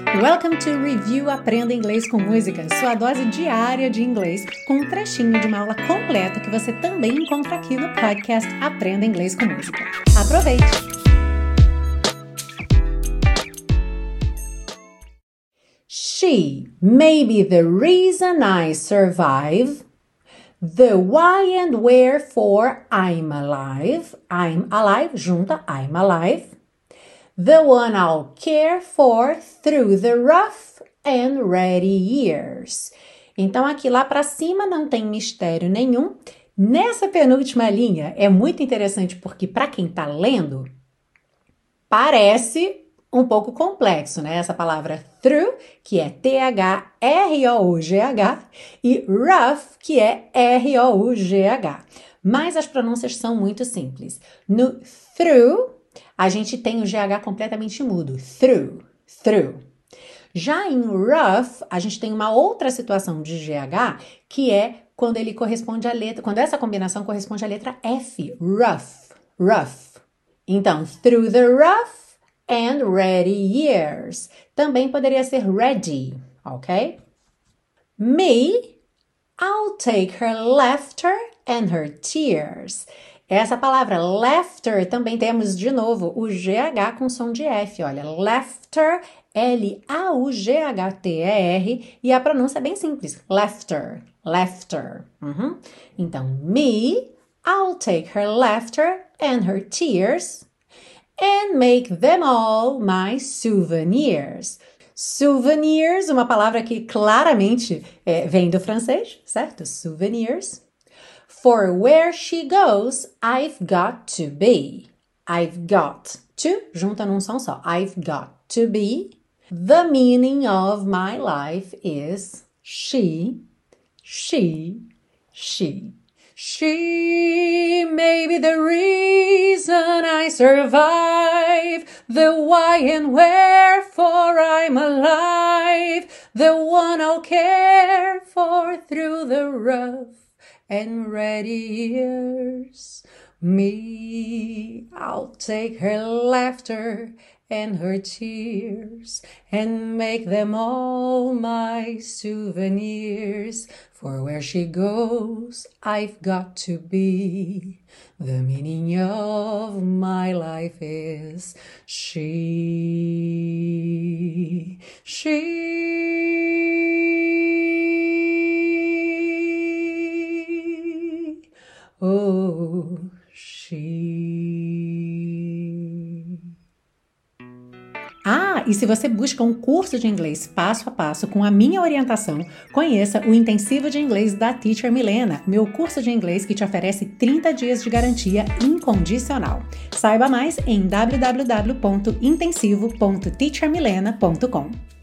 Welcome to Review Aprenda Inglês com Música, sua dose diária de inglês, com um trechinho de uma aula completa que você também encontra aqui no podcast Aprenda Inglês com Música. Aproveite! She may be the reason I survive, the why and wherefore I'm alive. I'm alive, junta I'm alive. The one I'll care for through the rough and ready years. Então, aqui lá para cima não tem mistério nenhum. Nessa penúltima linha é muito interessante porque para quem está lendo, parece um pouco complexo, né? Essa palavra through, que é T-H-R-O-U-G-H, e rough, que é R-O-U-G-H. Mas as pronúncias são muito simples. No through, a gente tem o GH completamente mudo. Through, through. Já em rough, a gente tem uma outra situação de GH, que é quando ele corresponde à letra, quando essa combinação corresponde à letra F. Rough, rough. Então, through the rough and ready years. Também poderia ser ready, ok? Me, I'll take her laughter and her tears. Essa palavra laughter também temos de novo o GH com som de F. Olha, laughter, L-A-U-G-H-T-E-R, e a pronúncia é bem simples. Laughter, laughter. Então, me, I'll take her laughter and her tears and make them all my souvenirs. Souvenirs, uma palavra que claramente vem do francês, certo? Souvenirs. For where she goes, I've got to be. I've got to, junta num som só. I've got to be. The meaning of my life is she, she, she. She may be the reason I survive, the why and wherefore I'm alive, the one I'll care for through the rough and ready years. Me, I'll take her laughter and her tears and make them all my souvenirs. For where she goes, I've got to be. The meaning of my life is she, she, oh, she. Ah, e se você busca um curso de inglês passo a passo com a minha orientação, conheça o Intensivo de Inglês da Teacher Milena, meu curso de inglês que te oferece 30 dias de garantia incondicional. Saiba mais em www.intensivo.teachermilena.com.